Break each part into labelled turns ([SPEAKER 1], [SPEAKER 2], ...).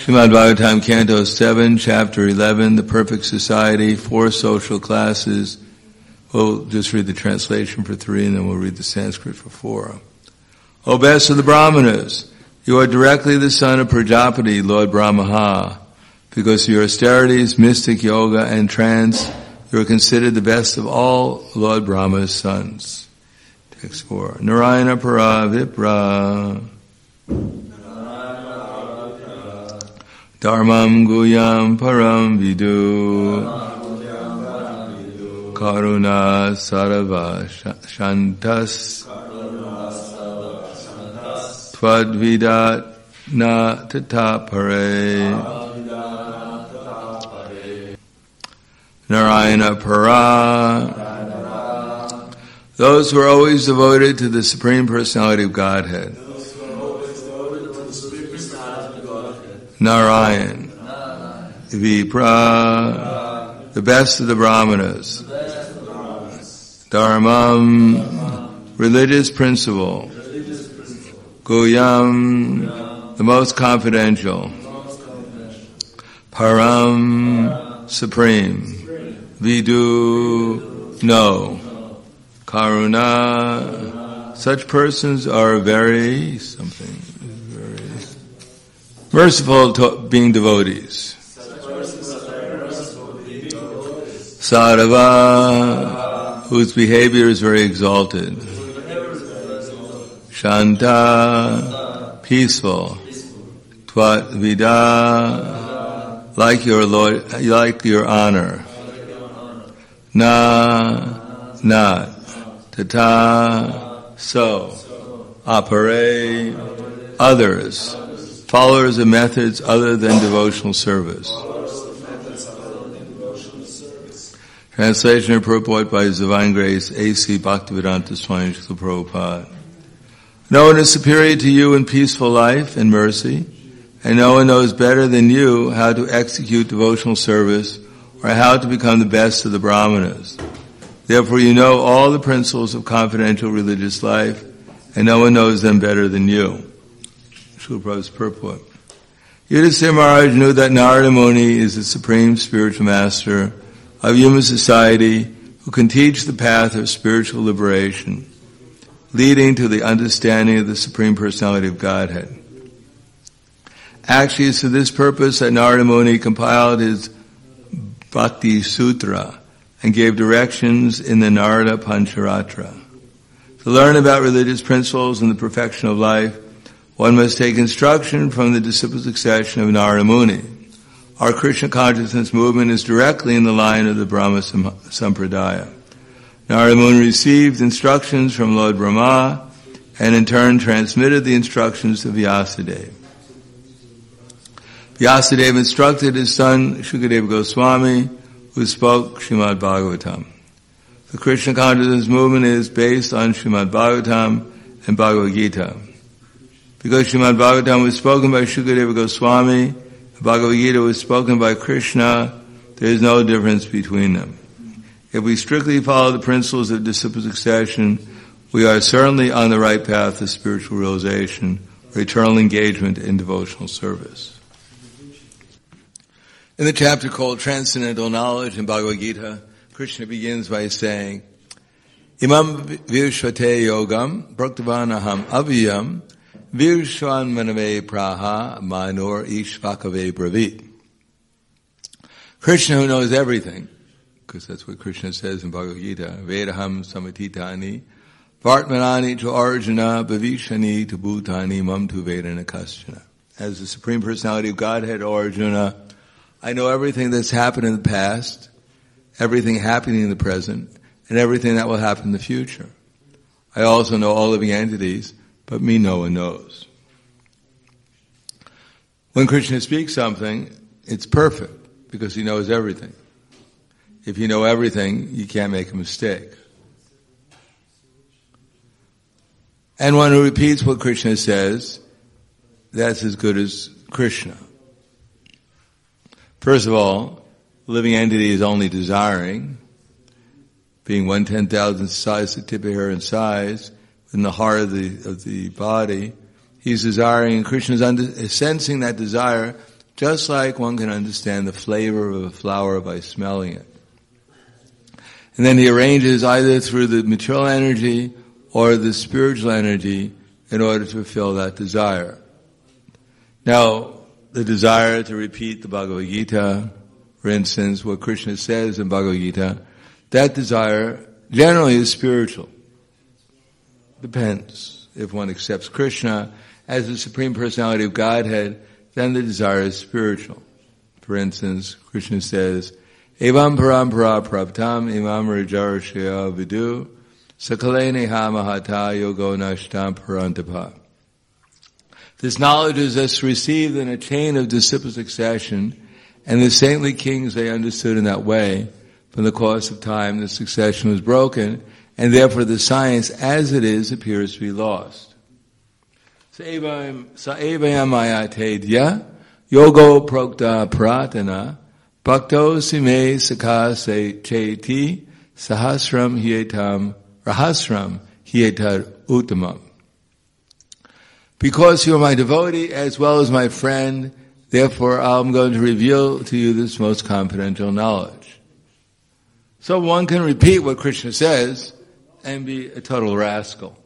[SPEAKER 1] Srimad Bhagavatam, Canto 7, Chapter 11, The Perfect Society, 4 social classes. We'll just read the translation for 3 and then we'll read the Sanskrit for 4. O best of the Brahmanas, you are directly the son of Prajapati, Lord Brahmaha. Because of your austerities, mystic yoga, and trance, you are considered the best of all Lord Brahma's sons. Text 4. Narayana para vipra. Dharmam guyam param vidu. Karuna sarava shantas. Tvad na tata pare. Narayana para. Those who are always devoted to the Supreme Personality of Godhead. Narayan. Vipra. The best of the Brahmanas. Dharmam. Religious principle. Guyam. The most confidential. Param. Supreme. Vidu. No. Karuna. Such persons are very merciful to being devotees. Sarava, whose behavior is very exalted. Shanta, peaceful. Tvat vida, like your Lord, like your honor. Na, not. Tata, so. Apare, others. Followers of methods other than devotional service. Translation and purport by His Divine Grace, A.C. Bhaktivedanta Swami Srila Prabhupada. No one is superior to you in peaceful life and mercy, and no one knows better than you how to execute devotional service or how to become the best of the Brahmanas. Therefore you know all the principles of confidential religious life, and no one knows them better than you. Srila Prabhupada's purport. Yudhisthira Maharaj knew that Narada Muni is the supreme spiritual master of human society who can teach the path of spiritual liberation, leading to the understanding of the Supreme Personality of Godhead. Actually, it's for this purpose that Narada Muni compiled his Bhakti Sutra and gave directions in the Narada Pancharatra. To learn about religious principles and the perfection of life, one must take instruction from the disciple succession of Narada Muni. Our Krishna consciousness movement is directly in the line of the Brahma Sampradaya. Narada Muni received instructions from Lord Brahma and in turn transmitted the instructions to Vyasadeva. Vyasadeva instructed his son Shukadeva Goswami, who spoke Srimad Bhagavatam. The Krishna consciousness movement is based on Srimad Bhagavatam and Bhagavad Gita. Because Srimad Bhagavatam was spoken by Shukadeva Goswami, and Bhagavad Gita was spoken by Krishna, there is no difference between them. If we strictly follow the principles of disciple succession, we are certainly on the right path to spiritual realization or eternal engagement in devotional service. In the chapter called Transcendental Knowledge in Bhagavad Gita, Krishna begins by saying, Imam virshvate yogam bhaktavanaham avyam virshvan manave praha manor ishvakave bravit. Krishna, who knows everything, because that's what Krishna says in Bhagavad Gita, Vedaham samatitani vartmanani to arjuna bhavishani to bhutani mam tu vedana kaschana. As the Supreme Personality of Godhead, O Arjuna, I know everything that's happened in the past, everything happening in the present, and everything that will happen in the future. I also know all living entities, but me no one knows. When Krishna speaks something, it's perfect, because he knows everything. If you know everything, you can't make a mistake. And one who repeats what Krishna says, that's as good as Krishna. First of all, living entity is only desiring, being 1/10,000th size, the tip of hair in size, in the heart of the body. He's desiring, and Krishna is sensing that desire just like one can understand the flavor of a flower by smelling it. And then he arranges either through the material energy or the spiritual energy in order to fulfill that desire. Now, the desire to repeat the Bhagavad Gita, for instance, what Krishna says in Bhagavad Gita, that desire generally is spiritual. Depends. If one accepts Krishna as the Supreme Personality of Godhead, then the desire is spiritual. For instance, Krishna says, Evam parampara praptam imam rajarshya vidu sakalene ha mahata yogo nashtam parantapa. This knowledge is thus received in a chain of disciple succession, and the saintly kings they understood in that way. From the course of time, the succession was broken, and therefore the science as it is appears to be lost. Sa'evayam ayatedya yogo prokta pratana bhakto sime sakha se cheti sahasram hietam rahasram hietar uttamam. Because you are my devotee as well as my friend, therefore I'm going to reveal to you this most confidential knowledge. So one can repeat what Krishna says and be a total rascal.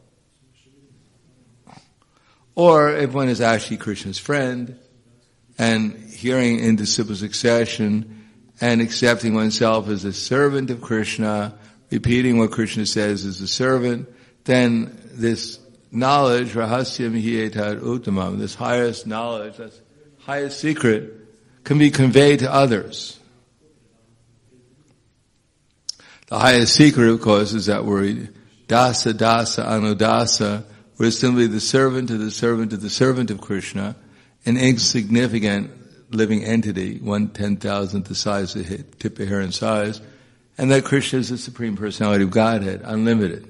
[SPEAKER 1] Or if one is actually Krishna's friend and hearing in disciple succession and accepting oneself as a servant of Krishna, repeating what Krishna says as a servant, then this knowledge, rahasyam hi etat uttamam, this highest knowledge, this highest secret, can be conveyed to others. The highest secret, of course, is that word dasa, dasa, anudasa, where it's simply the servant of the servant of the servant of Krishna, an insignificant living entity, 1/10,000th the size of the tip of hair in size, and that Krishna is the Supreme Personality of Godhead, unlimited.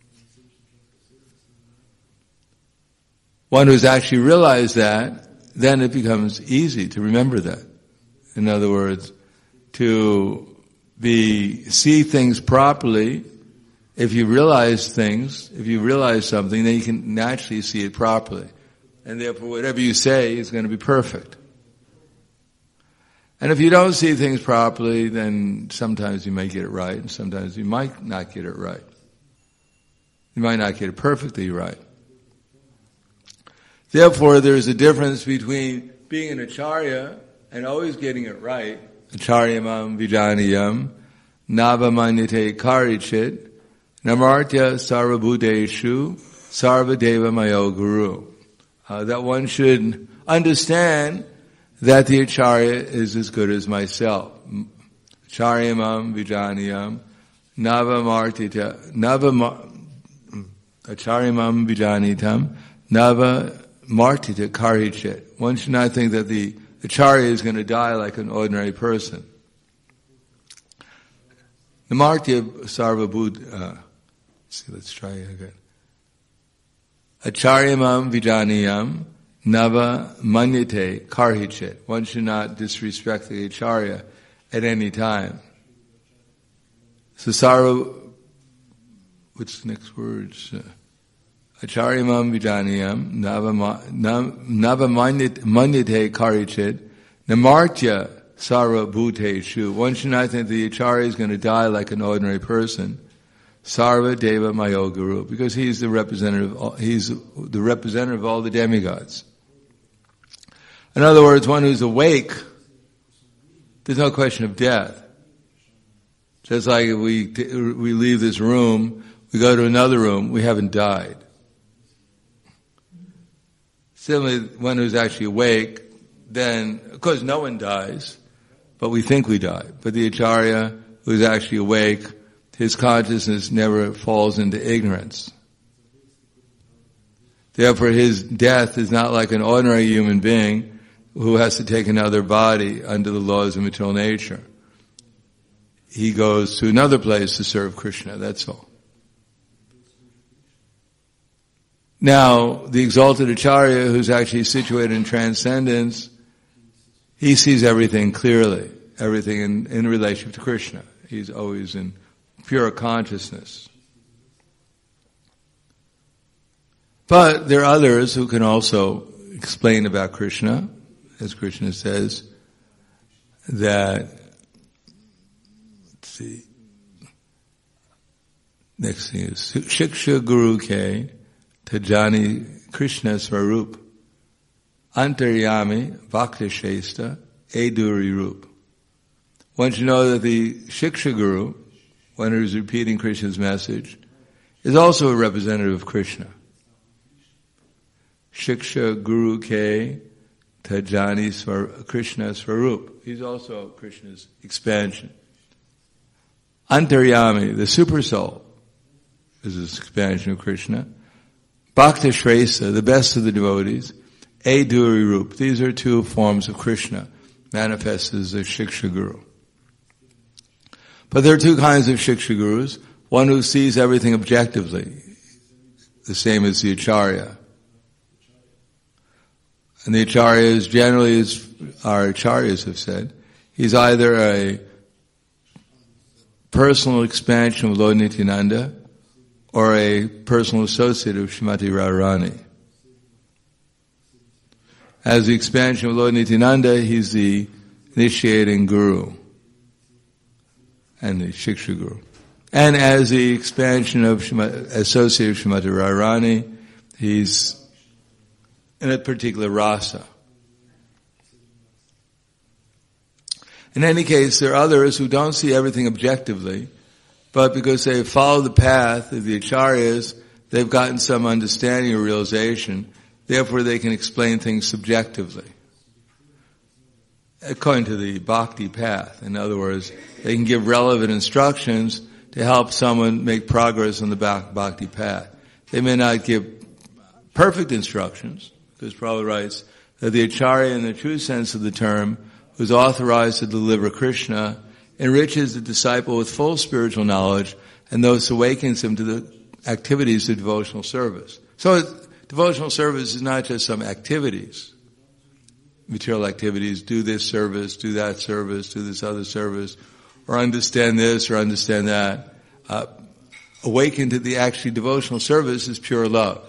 [SPEAKER 1] One who's actually realized that, then it becomes easy to remember that. In other words, to see things properly. If you realize things, if you realize something, then you can naturally see it properly. And therefore whatever you say is going to be perfect. And if you don't see things properly, then sometimes you may get it right, and sometimes you might not get it right. You might not get it perfectly right. Therefore, there's a difference between being an acharya and always getting it right. Acharyamam vijaniyam, navamanyate karichit, namartya sarvabhuteshu, sarvadeva mayo guru. That one should understand that the acharya is as good as myself. Acharyamam vijaniyam, acharyamam vijanitam, navamartita karichit. One should not think that the acharya is going to die like an ordinary person. Namartya sarvabhut, let's try it again. Acharyamam vijaniyam nava manyate karhichit. One should not disrespect the acharya at any time. So what's the next words? Acharyamam vijaniyam nava manyate karichit namartya sarva bhuteshu. One should not think the acharya is going to die like an ordinary person. Sarva deva mayo guru, because he's the representative of all the demigods. In other words, one who's awake, there's no question of death. Just like if we leave this room, we go to another room, we haven't died. Similarly, one who's actually awake, then, of course, no one dies, but we think we die. But the acharya who's actually awake, his consciousness never falls into ignorance. Therefore, his death is not like an ordinary human being who has to take another body under the laws of material nature. He goes to another place to serve Krishna, that's all. Now, the exalted acharya, who's actually situated in transcendence, he sees everything clearly, everything in relationship to Krishna. He's always in pure consciousness. But there are others who can also explain about Krishna, as Krishna says, that, let's see, next thing is, Shiksha Guru Ke Tajani Krishna Swarup Antaryami Bhakti Shesta Eduri Rup. Once you know that the Shiksha Guru, one who is repeating Krishna's message, is also a representative of Krishna. Shiksha Guru Ke Tajani Krishna Swarup. He's also Krishna's expansion. Antaryami, the super soul, is an expansion of Krishna. Bhakti Shrestha, the best of the devotees. Eduri Rup. These are two forms of Krishna, manifested as a Shiksha Guru. But there are two kinds of Shiksha Gurus. One who sees everything objectively, the same as the Acharya. And the Acharya is generally, as our Acharyas have said, he's either a personal expansion of Lord Nityananda or a personal associate of Srimati Radharani. As the expansion of Lord Nityananda, he's the initiating Guru and the Shiksha Guru. And as the expansion of associate of Srimati Radharani, he's in a particular rasa. In any case, there are others who don't see everything objectively, but because they follow the path of the Acharyas, they've gotten some understanding or realization, therefore they can explain things subjectively. According to the bhakti path. In other words, they can give relevant instructions to help someone make progress on the bhakti path. They may not give perfect instructions, because Prabhupada writes that the Acharya, in the true sense of the term, who is authorized to deliver Krishna, enriches the disciple with full spiritual knowledge and thus awakens him to the activities of devotional service. So devotional service is not just some activities, material activities, do this service, do that service, do this other service, or understand this or understand that. Awaken to the actually devotional service is pure love.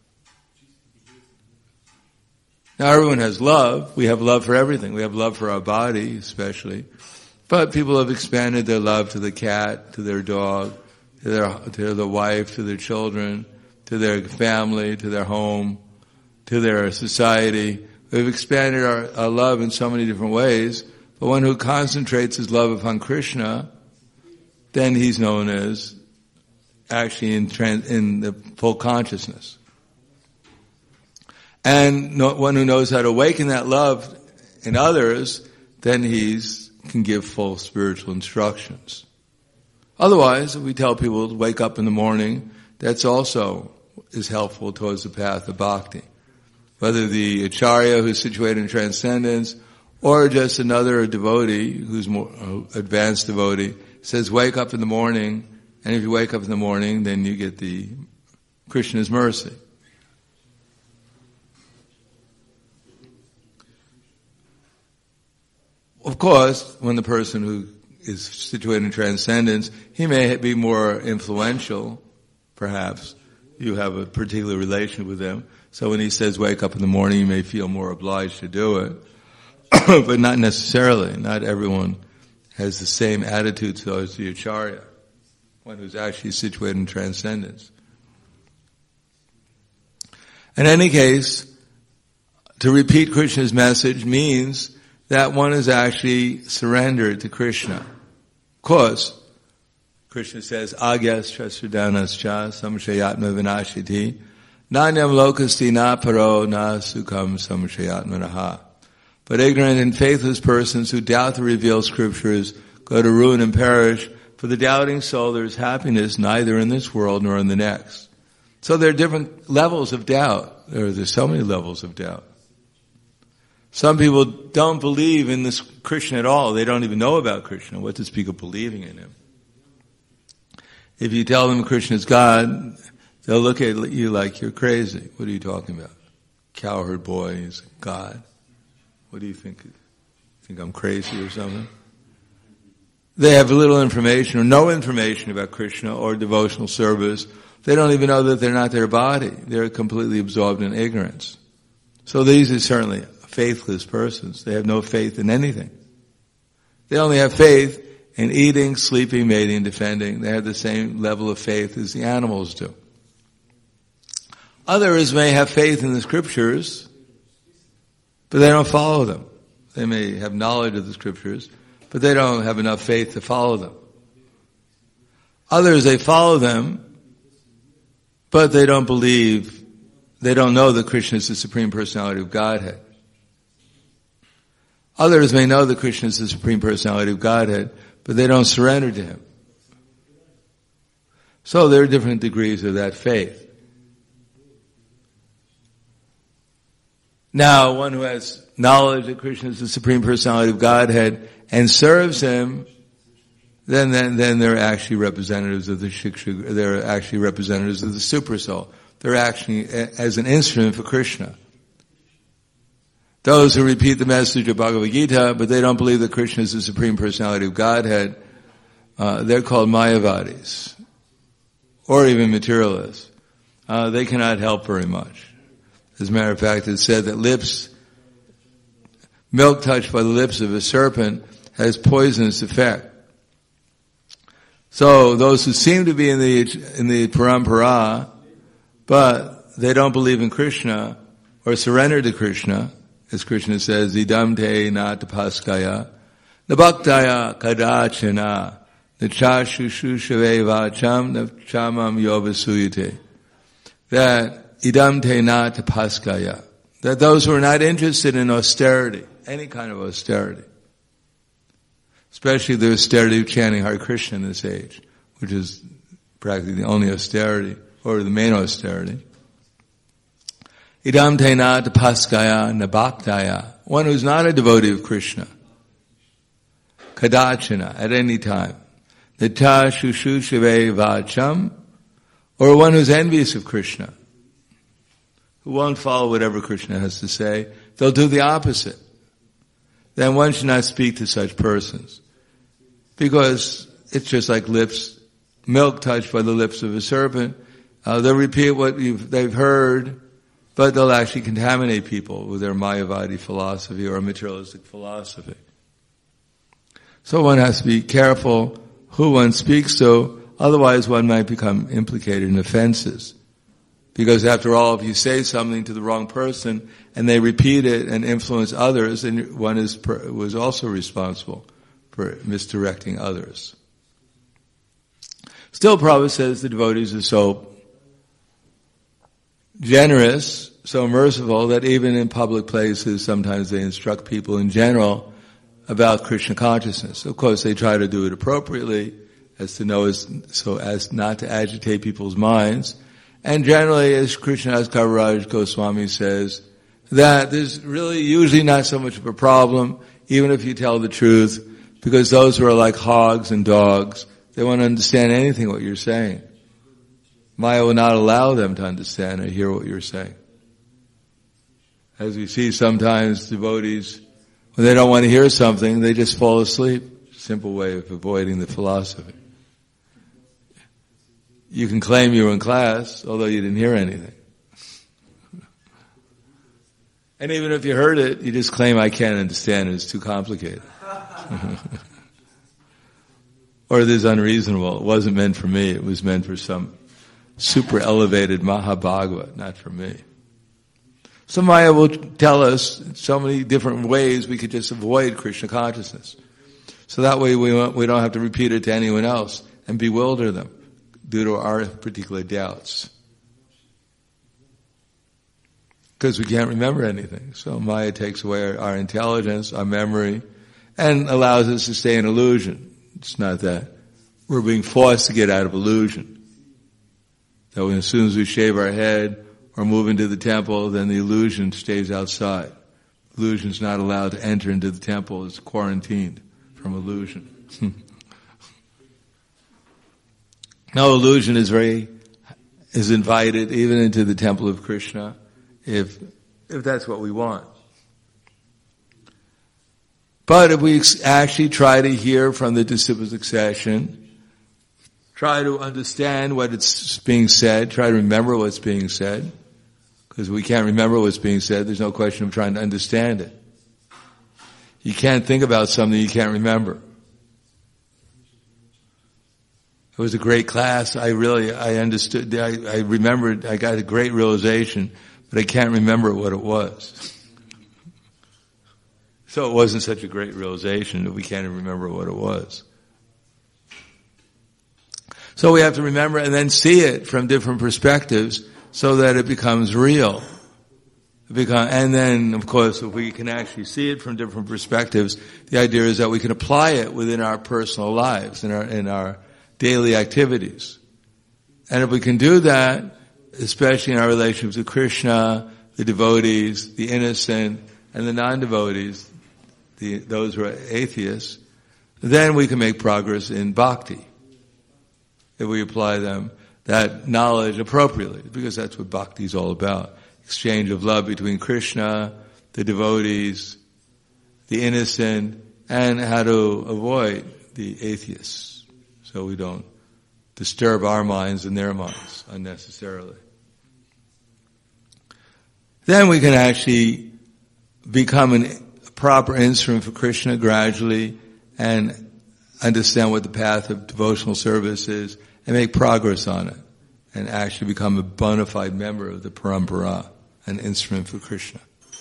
[SPEAKER 1] Now everyone has love. We have love for everything. We have love for our body, especially. But people have expanded their love to the cat, to their dog, to their wife, to their children, to their family, to their home, to their society. We've expanded our love in so many different ways. But one who concentrates his love upon Krishna, then he's known as actually in the full consciousness. And one who knows how to awaken that love in others, then can give full spiritual instructions. Otherwise, if we tell people to wake up in the morning, that's also is helpful towards the path of bhakti. Whether the Acharya who's situated in transcendence, or just another devotee who's more advanced devotee, says wake up in the morning, and if you wake up in the morning, then you get the Krishna's mercy. Of course, when the person who is situated in transcendence, he may be more influential, perhaps. You have a particular relation with them. So when he says wake up in the morning, you may feel more obliged to do it. But not necessarily. Not everyone has the same attitude towards the Acharya, one who's actually situated in transcendence. In any case, to repeat Krishna's message means that one is actually surrendered to Krishna. Of course, Krishna says, Agyascha sudhanascha samshayatma vinashiti nanyam lokasti na paro na sukham samshayatmanaha. But ignorant and faithless persons who doubt the revealed scriptures go to ruin and perish. For the doubting soul there is happiness neither in this world nor in the next. So there are different levels of doubt. There's so many levels of doubt. Some people don't believe in this Krishna at all. They don't even know about Krishna. What to speak of believing in him? If you tell them Krishna is God, they'll look at you like you're crazy. What are you talking about? Cowherd boy is God. What do you think? Think I'm crazy or something? They have little information or no information about Krishna or devotional service. They don't even know that they're not their body. They're completely absorbed in ignorance. So these are certainly faithless persons. They have no faith in anything. They only have faith in eating, sleeping, mating, defending. They have the same level of faith as the animals do. Others may have faith in the scriptures, but they don't follow them. They may have knowledge of the scriptures, but they don't have enough faith to follow them. Others, they follow them, but they don't believe, they don't know that Krishna is the Supreme Personality of Godhead. Others may know that Krishna is the Supreme Personality of Godhead, but they don't surrender to Him. So there are different degrees of that faith. Now, one who has knowledge that Krishna is the Supreme Personality of Godhead and serves Him, then they're actually representatives of the Shiksha, they're actually representatives of the Super Soul. They're actually as an instrument for Krishna. Those who repeat the message of Bhagavad Gita, but they don't believe that Krishna is the Supreme Personality of Godhead, they're called Mayavadis, or even materialists. They cannot help very much. As a matter of fact, it's said that milk touched by the lips of a serpent has poisonous effect. So those who seem to be in the parampara, but they don't believe in Krishna or surrender to Krishna, as Krishna says, idam te na tapaskaya, nabhaktaya kadachana, nachashushave vacham, nachamam yovasuyate. That idam te na tapaskaya, that those who are not interested in austerity, any kind of austerity, especially the austerity of chanting Hare Krishna in this age, which is practically the only austerity, or the main austerity. Idam te na tapaskaya nabhaktaya, one who's not a devotee of Krishna, kadachana, at any time, nita shushushave vacham, or one who's envious of Krishna, who won't follow whatever Krishna has to say, they'll do the opposite. Then one should not speak to such persons, because it's just like milk touched by the lips of a serpent. They'll repeat what they've heard, but they'll actually contaminate people with their Mayavadi philosophy or materialistic philosophy. So one has to be careful who one speaks to, otherwise one might become implicated in offenses. Because after all, if you say something to the wrong person and they repeat it and influence others, then one was also responsible for misdirecting others. Still, Prabhupada says the devotees are so generous, so merciful, that even in public places, sometimes they instruct people in general about Krishna consciousness. Of course, they try to do it appropriately, so as not to agitate people's minds. And generally, as Krishnadas Kaviraj Goswami says, that there's really usually not so much of a problem, even if you tell the truth, because those who are like hogs and dogs, they won't understand anything what you're saying. Maya will not allow them to understand or hear what you're saying. As we see sometimes devotees, when they don't want to hear something, they just fall asleep. Simple way of avoiding the philosophy. You can claim you were in class, although you didn't hear anything. And even if you heard it, you just claim, I can't understand it, it's too complicated. Or it is unreasonable. It wasn't meant for me, it was meant for some super elevated Mahabhagavad, not for me. So Maya will tell us in so many different ways we could just avoid Krishna consciousness. So that way we don't have to repeat it to anyone else and bewilder them due to our particular doubts. Because we can't remember anything. So Maya takes away our intelligence, our memory, and allows us to stay in illusion. It's not that we're being forced to get out of illusion. That as soon as we shave our head or move into the temple, then the illusion stays outside. Illusion's not allowed to enter into the temple. It's quarantined from illusion. No illusion is invited even into the temple of Krishna if that's what we want. But if we actually try to hear from the disciple succession, try to understand what it's being said, try to remember what's being said, Because we can't remember what's being said, there's no question of trying to understand it. You can't think about something you can't remember. It was a great class. I understood, I remembered, I got a great realization, but I can't remember what it was. So it wasn't such a great realization that we can't even remember what it was. So we have to remember and then see it from different perspectives so that it becomes real. And then, of course, if we can actually see it from different perspectives, the idea is that we can apply it within our personal lives, in our daily activities. And if we can do that, especially in our relationships with Krishna, the devotees, the innocent, and the non-devotees, those who are atheists, then we can make progress in bhakti. If we apply that knowledge appropriately, because that's what bhakti is all about. Exchange of love between Krishna, the devotees, the innocent, and how to avoid the atheists, so we don't disturb our minds and their minds unnecessarily. Then we can actually become a proper instrument for Krishna gradually and understand what the path of devotional service is and make progress on it and actually become a bona fide member of the parampara, an instrument for Krishna.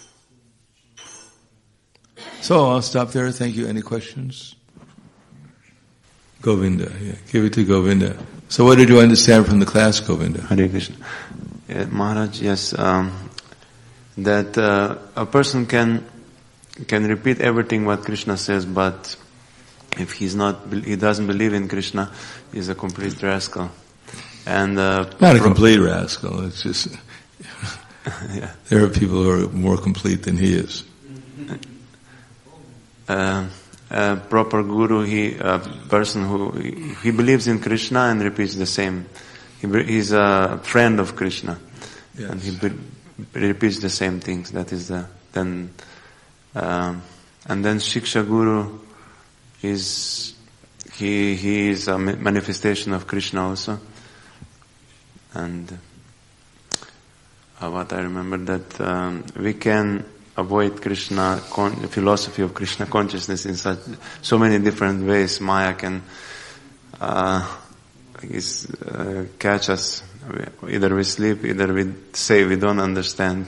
[SPEAKER 1] So I'll stop there. Thank you. Any questions? Govinda. Yeah, give it to Govinda. So what did you understand from the class, Govinda?
[SPEAKER 2] Hare Krishna. Maharaj, yes, that a person can repeat everything what Krishna says, but if he doesn't believe in Krishna, he's a complete rascal. And
[SPEAKER 1] not a complete rascal. It's just yeah. There are people who are more complete than he is.
[SPEAKER 2] A proper guru, a person who he believes in Krishna and repeats the same. He's a friend of Krishna, yes. And he repeats the same things. That is and then Shiksha Guru is he is a manifestation of Krishna also. And what I remember that we can avoid Krishna, the philosophy of Krishna consciousness in so many different ways. Maya can catch us. Either we sleep, either we say we don't understand.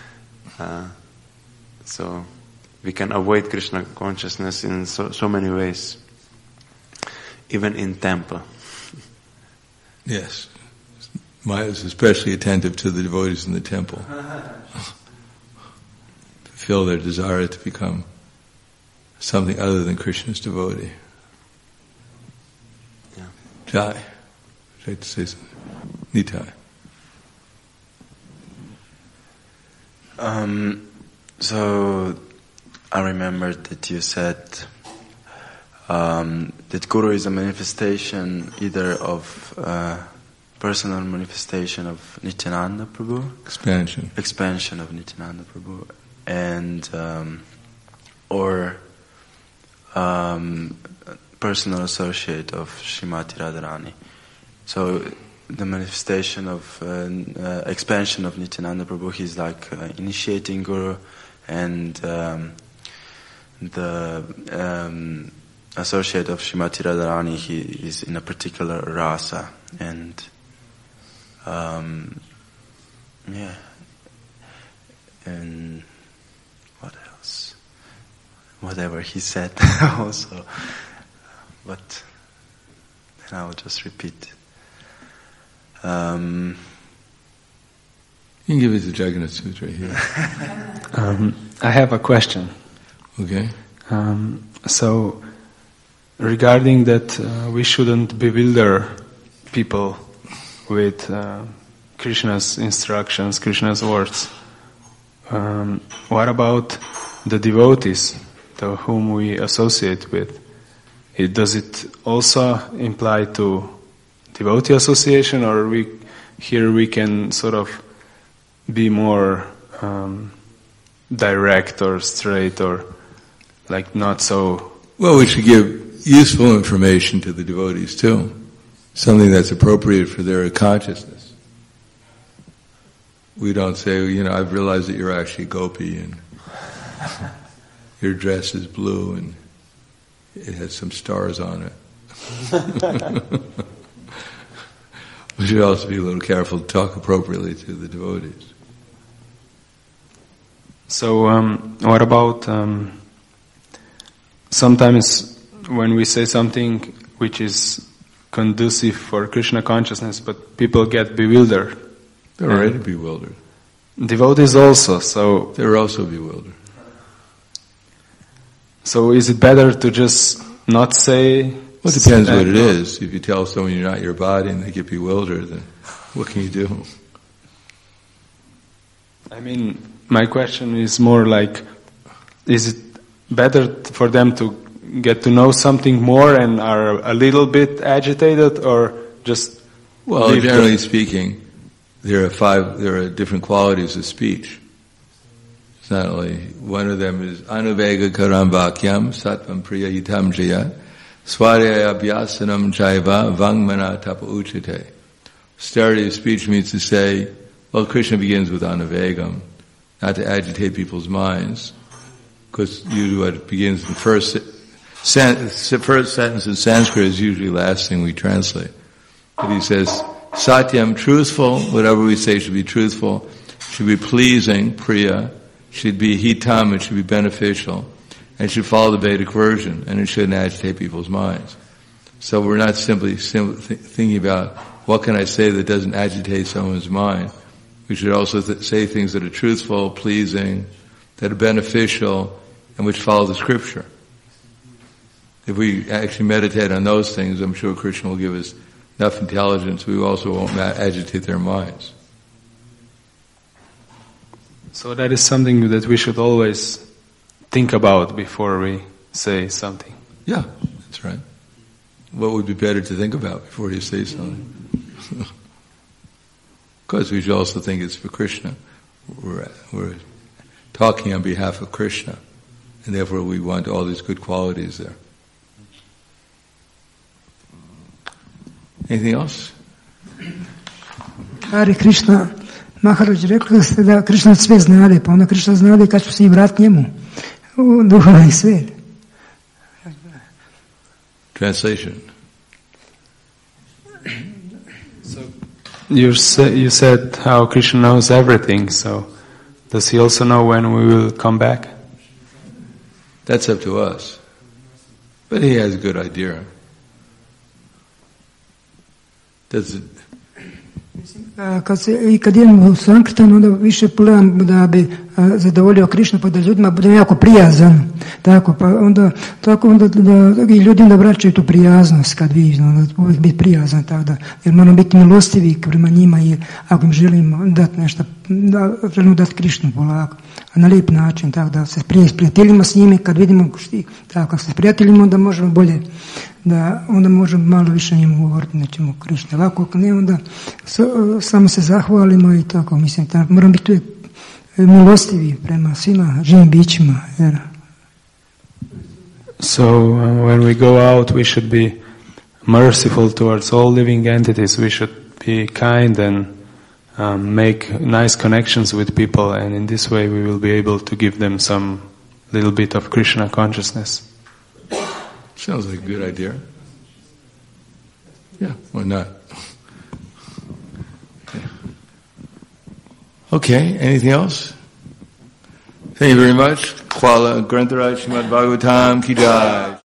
[SPEAKER 2] So we can avoid Krishna consciousness in so many ways, even in temple.
[SPEAKER 1] Yes. Maya is especially attentive to the devotees in the temple. To feel their desire to become something other than Krishna's devotee.
[SPEAKER 2] Yeah.
[SPEAKER 1] Jai. I'd like to say something. Nitai.
[SPEAKER 3] So I remembered that you said that Guru is a manifestation either of personal manifestation of Nityananda Prabhu, expansion of Nityananda Prabhu, and or personal associate of Srimati Radharani. So the manifestation of expansion of Nityananda Prabhu, he's like initiating Guru, and the associate of Srimati Radharani, he is in a particular rasa, and yeah, and what else? Whatever he said also, but then I'll just repeat.
[SPEAKER 1] You can give it to Jagannath Sutra here.
[SPEAKER 4] I have a question.
[SPEAKER 1] Okay.
[SPEAKER 4] So, regarding that, we shouldn't bewilder people with Krishna's instructions, Krishna's words. What about the devotees to whom we associate with? Does it also imply to devotee association, or we can sort of be more direct or straight, or like not so?
[SPEAKER 1] Well, we should give useful information to the devotees too. Something that's appropriate for their consciousness. We don't say, I've realized that you're actually gopi and your dress is blue and it has some stars on it. We should also be a little careful to talk appropriately to the devotees.
[SPEAKER 4] So, what about sometimes when we say something which is conducive for Krishna consciousness, but people get bewildered?
[SPEAKER 1] They're already bewildered.
[SPEAKER 4] Devotees also, so...
[SPEAKER 1] They're also bewildered.
[SPEAKER 4] So is it better to just not say...
[SPEAKER 1] Well, it depends what it is. If you tell someone you're not your body and they get bewildered, then what can you do?
[SPEAKER 4] I mean, my question is more like, is it better for them to get to know something more and are a little bit agitated, or just...
[SPEAKER 1] Well, generally speaking, there are different qualities of speech. It's not only, one of them is anuvega karam vakyam sattvam priya hitam jaya swarya abhyasanam jaiva vangmana tapa uchite. Austerity of speech means to say, well, Krishna begins with anuvegam, not to agitate people's minds, because usually what begins the first sentence in Sanskrit is usually the last thing we translate. But he says, satyam, truthful, whatever we say should be truthful, should be pleasing, priya, should be hitam, it should be beneficial, and should follow the Vedic version, and it shouldn't agitate people's minds. So we're not simply thinking about, what can I say that doesn't agitate someone's mind? We should also say things that are truthful, pleasing, that are beneficial, and which follow the scripture. If we actually meditate on those things, I'm sure Krishna will give us enough intelligence, we also won't agitate their minds.
[SPEAKER 4] So that is something that we should always think about before we say something.
[SPEAKER 1] Yeah, that's right. What would be better to think about before you say something? Of course, we should also think it's for Krishna. We're talking on behalf of Krishna, and therefore we want all these good qualities there. Anything else?
[SPEAKER 5] Hare Krishna, Maharaj, rekli ste da Krishna sve znade, pa onda Krishna znade kad ću se i vrat njemu, u duhovni svijet.
[SPEAKER 1] Translation.
[SPEAKER 4] So you said how Krishna knows everything, so does he also know when we will come back?
[SPEAKER 1] That's up to us. But he has a good idea. Does it?
[SPEAKER 5] Kad idem u Sankirtan, onda više pogledam da bi zadovoljio Krišnu, pa da ljudima budem jako prijazan. Tako, pa onda da i ljudima da vraćaju tu prijaznost kad vidim, da uvijek biti prijazan, tako da, jer moramo biti milostivi prema njima i ako im želimo dati nešto, želimo dati Krišnu polako, a na lijep način, tako da se prijateljimo s njime, kad vidimo tako, kad se prijateljimo, onda možemo bolje, da onda možemo malo više njemu govoriti, nećemo Krišne. Ovako, ako ne, onda samo se zahvalimo i tako, mislim, tako, moramo biti uvijek milostivi prema svima živim bićima.
[SPEAKER 4] So when we go out, we should be merciful towards all living entities. We should be kind and make nice connections with people, and in this way we will be able to give them some little bit of Krishna consciousness.
[SPEAKER 1] Sounds like a good idea. Yeah, why not? Okay, anything else? Thank you very much. Kuala Grantaraj Srimad Bhagavatam Ki Jai.